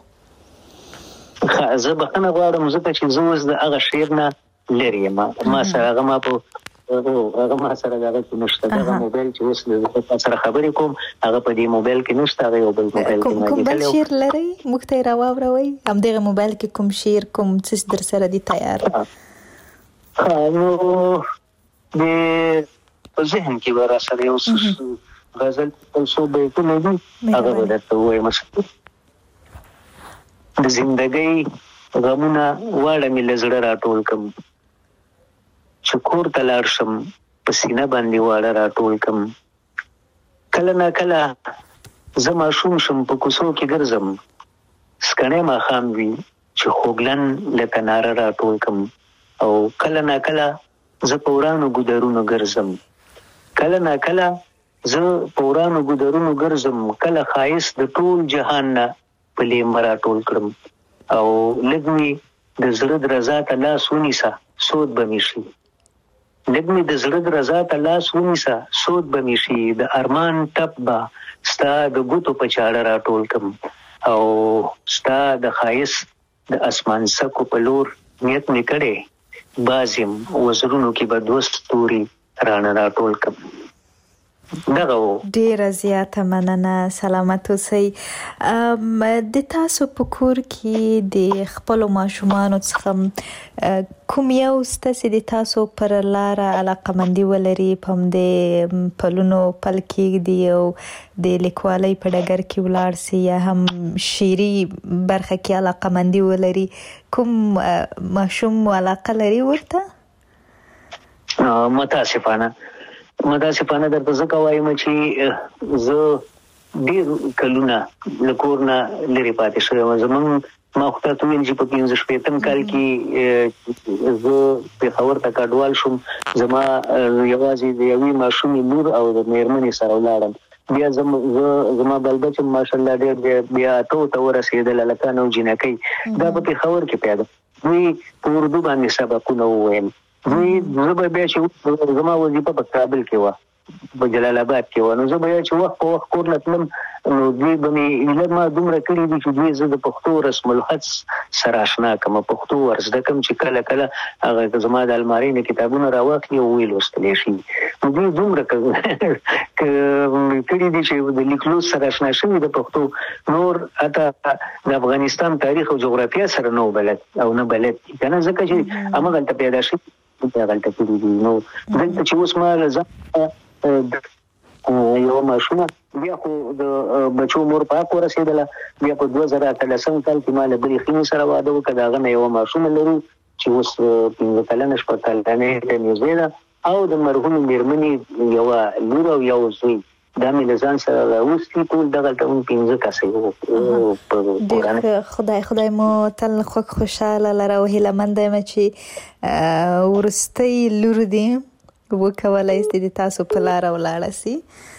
زه بخښنه غواړم ځکه چې زه اوس د هغه شعر نه لرې یم. ما سره هغه ما په هغه ما سره دغه کې نشته. دغه موبایل چې اوس له سره خبرې کوم هغه په دې موبایل کې نشته. هغه یو بل موبایل کې کوم بل شعر لرئ موږ ته یې راواوروئ؟ همدغه موبایل کې کوم شعر کوم څه در سره دي تیار؟ نو د په ذهن کې به راسره یو څه غزل څو بیتونه دي هغه به درته ووایم. د زندګۍ غمونه واړه مې له زړه راټول کړم، چې کور ته لاړ شم په سینه باندې واړه راټول کړم. کله نا کله زه ماشوم شم په کوڅو کې ګرځم، سکڼی ماښام وي چې خوږلن لکه ناره راټول کړم. او کله نا کله زه په ورانو ګودرونو ګرځم، کله نا کله زه په ورانو ګودرونو ګرځم. کله ښایست د ټول جهان نه په لیمه راټول کړم. او لږ مې د زړه درزا ته لاس ونیسه سود به مې شي، لږ مې د زړه درزا ته لاس ونیسه سود به مې شي. د ارمان ټپ به ستا د ګوتو په چاړه راټول کړم. او ستا د ښایست د اسمان څکو په لور نیت مې کړی، باز یم وزرونو کې به دوه ستوري رانه راټول کړم. دغه و. ډیره زیاته مننه، سلامت اوسئ. د تاسو په کور کې د خپلو ماشومانو څخه کوم یو ستاسې د تاسو پر لاره علاقمندي ولري، په همدې پلونو پل کېږدي او د لیکوالۍ په ډګر کې ولاړ سي، یا هم شعري برخه کې علاقمندي ولري؟ کوم ماشوم علاقه لري ورته؟ متاسفانه متاسفانه درته ځکه وایم چې زه ډېر کلونه له کور نه لرې پاتې شوی یم. زموږ ما خو تاسو ویل چې په پنځه شپېتم کال کې زه پېښور ته کډوال شوم. زما یوازې د یوې ماشومې لور او د مېرمنې سره ولاړم. بیا زما بل بچ ماشاءالله ډېر بیا اتو ته ورسېدل، هلکان او جینکۍ. دا په پېښور کې پیدا دوی په اردو باندې سبقونه وویل. دوی زه به بیا چې زما وظیفه په کابل کې وه، په جلال آباد کې وه، نو زه به یا چې وخت په وخت کور نه تلم، نو دوی به مې علت ما دومره کړي دي چې دوی زه د پښتو رسم الخط سره اشنا کړم، پښتو ور زده کړم چې کله کله هغه زما د المارۍ نه کتابونه راواخلي او ویې لوستلی شي. نو دوی دومره کړي دي چې د لیکلو سره اشنا شوي د پښتو، نور حتی د افغانستان تاریخ او جغرافیه سره نه بلد او نه بلد دي که نه، ځکه چې همغلته پیدا شوي هغلته کړي دي. نو دلته چې اوس ما له ځان یوه ماشومه بیا خو د بچو مور په حق ورسېدله، بیا په دوه زره اتلسم کال کې ما له بلې خینې سره واده وکړه. د هغه نه یوه ماشومه لرو چې اوس پنځه کلنه شپږ کلنې ته نږدې ده، او د مرحومې مېرمنې یوه لور او یو زوی. دا مې له ځان سره راوستي، ټول دغلته هم پنځه کسه وو په کورنۍ. خدای خدای مو تل خوږ خوشحاله لره او هیلهمنده یم چې وروستۍ لور دې وکولی سي د تاسو په لاره ولاړه سي.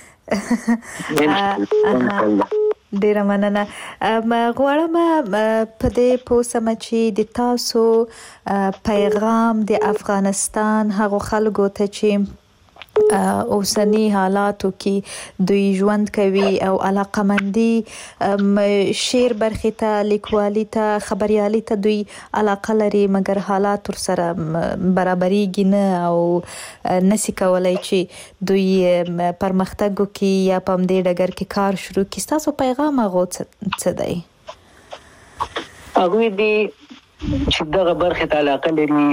ډیره مننه. غواړم په دې پوه سم چې د تاسو پیغام د افغانستان هغو خلکو ته چې اوسنی حالاتو کې دوی ژوند کوي او علاقمندي شعر برخې ته، لیکوالي ته، خبریالي ته دوی علاقه لري، مګر حالات ورسره برابریږي نه او نسي کولی چې دوی پرمختګ وکړي یا په همدې ډګر کې کار شروع کړي. ستاسو پیغام هغو څه دی؟ هغوی دي چې دغه برخې ته علاقه لري،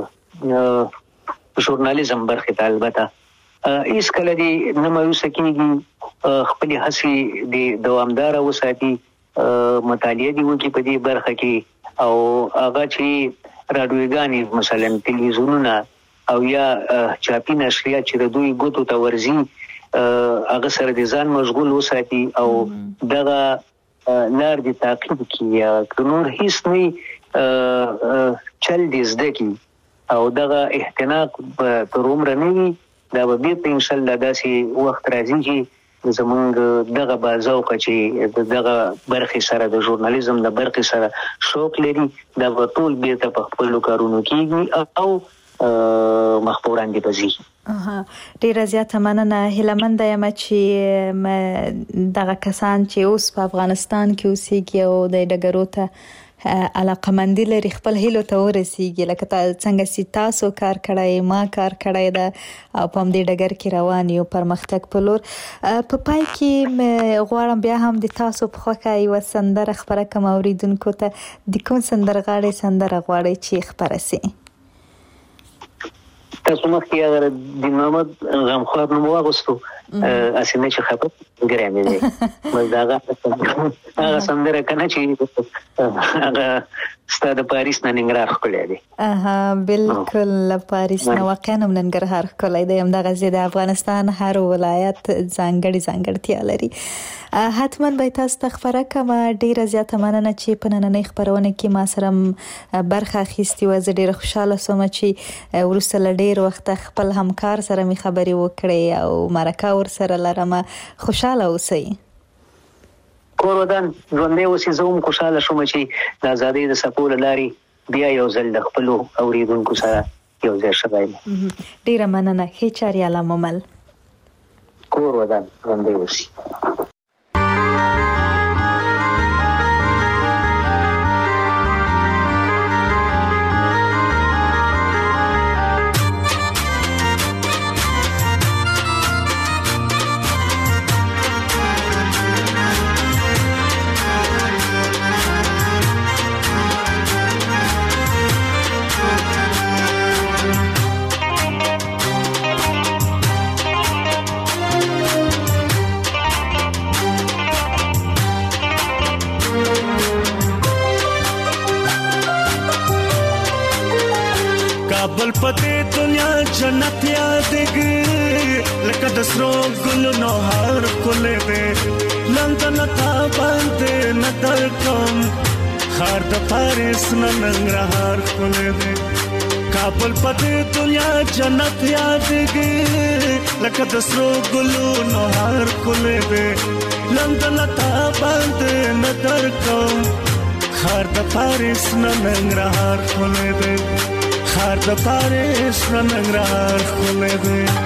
د ژورنالیزم برخې ته البته هیڅ کله دې نه مایوسه کېږي، خپلې هڅې دې دوامداره وساتي، مطالعه دې وکړي په دې برخه کې، او هغه چې راډیوګانې مثلا تلویزیونونه او یا چاپي نشریات چې د دوی ګوتو ته ورځي هغه سره دې ځان مشغول وساتي او دغه لار دې تعقیب کړي، یا که نور هیڅ نه چل دې زده کړي او دغه احتناق تر عمره نه وي. دا به بیرته انشاءالله داسې وخت راځي چې زمونږ دغه بازوقه چې دغه برخې سره د ژورنالیزم د برخې سره شوق لري دا به ټول بیرته په خپلو کارونو کېږي او مخپوران دي بځي. ډیره زیاته مننه. هیله یم چې دغه کسان چې اوس په افغانستان کې اوسېږي او د ډګرو ته علاقمندي لري خپل هیلو ته ورسیږي، لکه څنګه چې تاسو کار کړی، ما کار کړی ده او په همدې ډګر کې روان یو پرمختګ په لور. په پای کې غواړم بیا هم د تاسو په خوښه یوه سندره خپره کړم اوریدونکو ته. د کوم سندرغاړي سندره غواړئ چې خپره سي؟ تاسو مخکې اگر د محمد غمخوار نوم واغوستو اسې نه چې خبر ګرامې دی بس دا هغه سندره کنه چې هغه ستا د پاریس نه ننګرهار ښکلی دی. اها بالکل پاریس نه واقعا هم ننګرهار ښکلی دی. همدغسې د افغانستان هر ولایت ځانګړې ځانګړتیا لري. حتما به تاسو ته خبره کوم. ډیره زیاته مننه چې په نننۍ خبرونه کې ما سره برخه اخیستې وه. زه ډیره خوشحاله سوم چې وروسته له ډیر وخته خپل همکار سره مې خبرې وکړې او مرکه ورسره لرم. خوشحاله اوسئ. کور ودان ژوندی اوسې. زه هم خوشحاله شوم چې د ازادۍ د څپو له لارې بیا یو ځل د خپلو اوریدونکو سره یو ځای شوی یم. ډیره مننه. ښې چاریاله ممل. کور ودان ژوندی اوسې. کابل پدې دنیا جنت یادګي لکه د سرو ګلونو هر کولې وې لندن تا باندې نظر کوم خار د پاریس ننګرهار کولې وې. کابل پدې دنیا جنت یادګي لکه د سرو ګلونو هر کولې وې لندن تا باندې نظر کوم خار د پاریس ننګرهار کولې وې خار د پاریس ننګرهار کولې وې.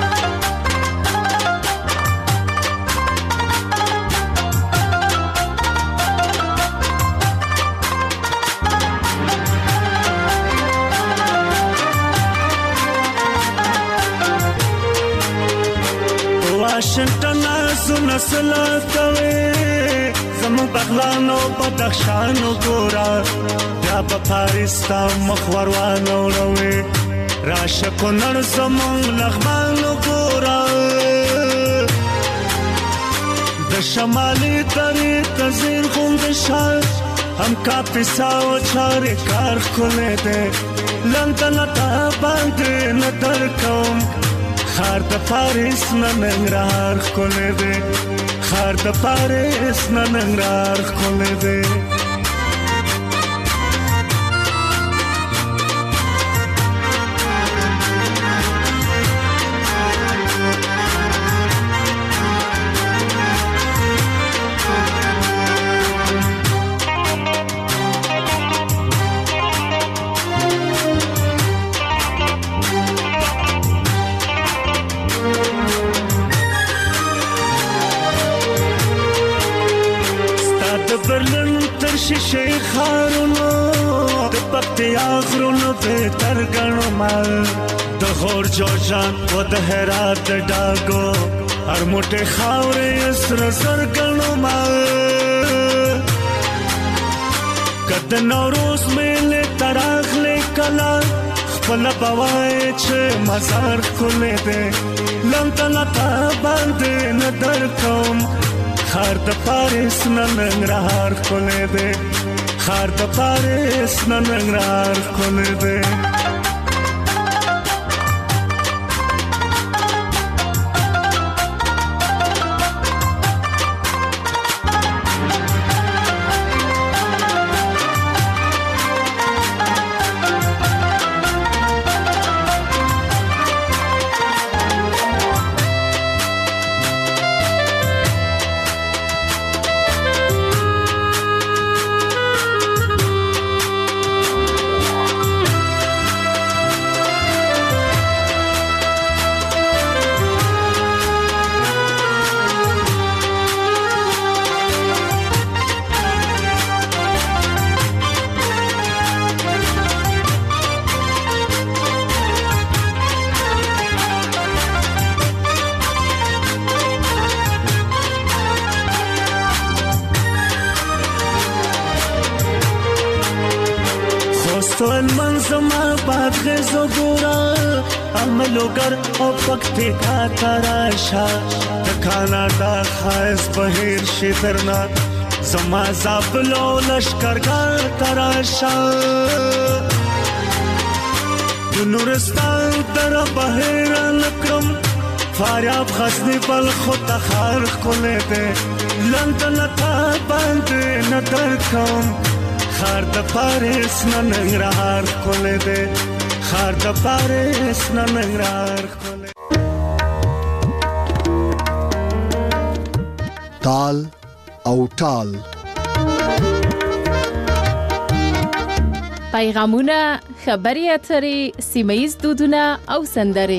واشنگټن زونه سلاتوي زمو بغلانو بدخشانو ګورا بیا په پاریس تا مخور وانه وروي راشه کونړ زمو لغمانو ګورا د شمالي درې تزین خوند شال هم کا پیساو چارې کار کولې ده لندن تا باندې نظر کوم خار د پاریس ننګرهار کولې ده خار د پاریس ننګرهار کولې ده. شیشه خارونو د پکتیا غرونو به ترګنو مال د غور جوجان و د هرات د ډاګو هر موټه خاورې سر سرګنو مال کد نوروز مېله تراخله کلا خپل بوای چې مزار کولې ده لندن تا باندې نظر کوم خار د پاریس ننګرهار کولې ده خار د پاریس ننګرهار کولې ده. سوال منظما باغزو گورا عملوگر او پکتی کا تراشا کانادا خایس بهیر شیدرنا زما زابلو لشکرگار تراشا نورستان در بهیر نکرم فاریاب غزنی بل خود خار کله ده لندن تا بند ندر کم خار د پاریس ننګرهار کله ده خار د پاریس ننګرهار کله تال او ټال پیغامونه خبري اترې سیمایي دودونه او سندرې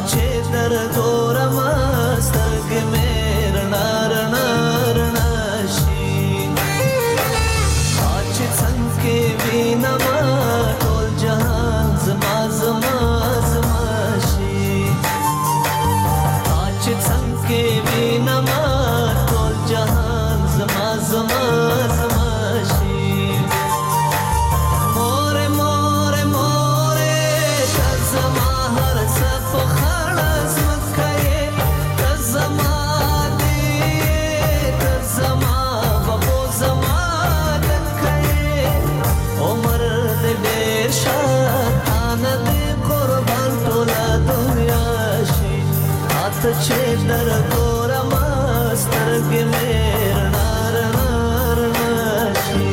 چې در ګورم سترګې مې رڼا رڼا رڼا شي چې څنګه وینم ټول جهان زما زما زما شي چې څنګه وینم ټول جهان زما زما زما شي مور مور مور زما هر صف خلاص مکه زما دې زما بابو زما عمر دې ډېر شان دې قربان ټول دنیا شي اته چې در ګورم سترګې مې رڼا رڼا رڼا شي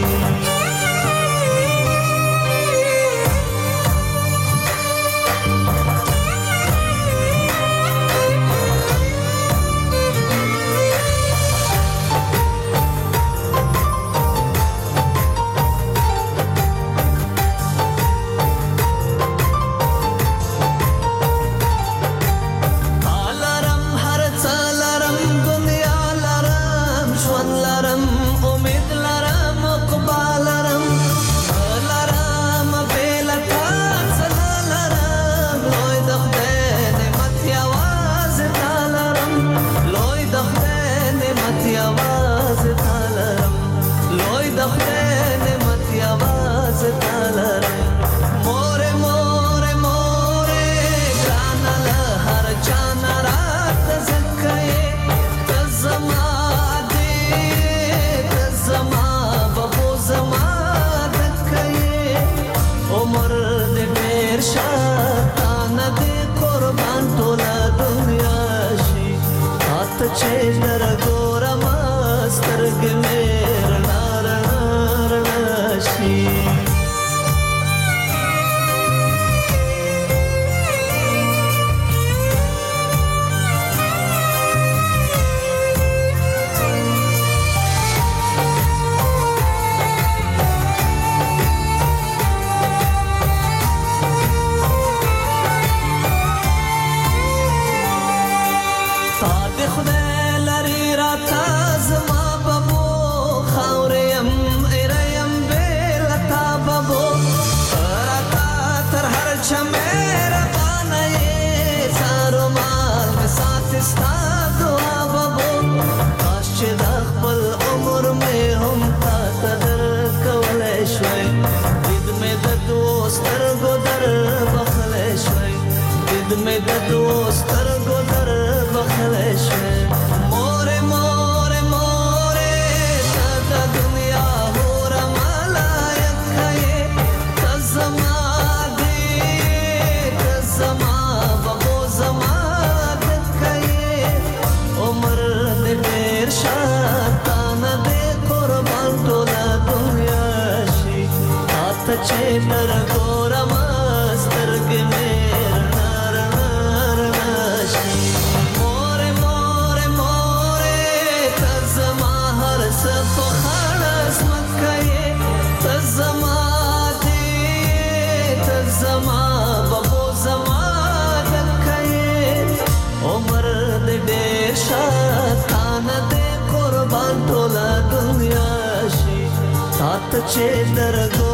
چې در ګورم سترګې مې رڼا رڼا رڼا شي مې د دوست سترګو در بخلی شوې مور مور مور ته د دنیا هوره ملایکه یې ته زما دې ته زما بابو زما دکه یې عمر دې ډېر شه تانه دې قربان ټوله دنیا شي تا ته چې در ګورم سترګې مې چې در